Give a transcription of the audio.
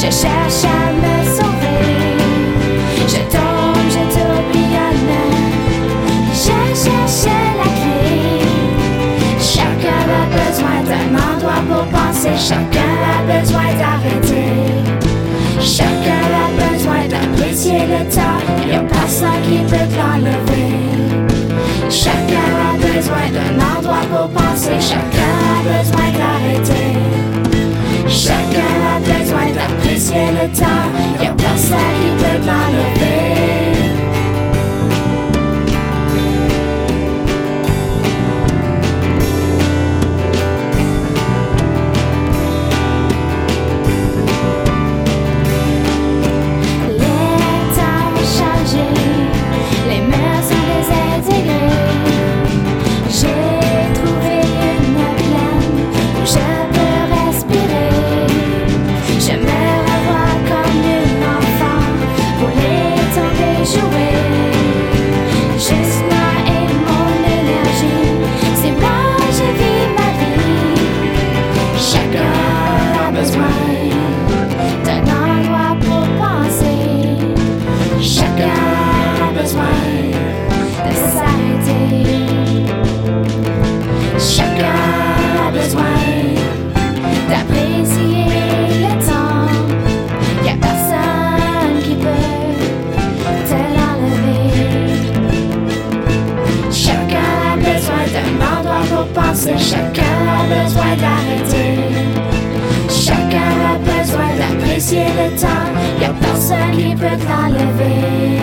Je cherche à me sauver. Je tombe, je tourbillonne. Je cherche la clé. Chacun a besoin d'un endroit pour penser. Chacun a besoin d'arrêter. Chacun a besoin d'apprécier le temps. Y'a personne qui peut l'enlever. Chacun a besoin d'un endroit pour penser. Chacun a besoin d'arrêter. Chacun a besoin d'apprécier le temps. Y'a personne qui peut l'enlever. Les mers sont désintégrées. J'ai trouvé une plaine où je peux respirer. Je me revois comme une enfant, rouler, tomber, jouer. Juste moi et mon énergie, c'est moi, je vis ma vie. Chacun a besoin d'un endroit pour penser. Chacun a besoin de s'arrêter. Chacun a besoin d'apprécier le temps. Y'a personne qui peut te l'enlever. Chacun a besoin d'un endroit pour penser. Chacun a besoin d'arrêter. Chacun a besoin d'apprécier le temps. Y'a personne qui peut te l'enlever.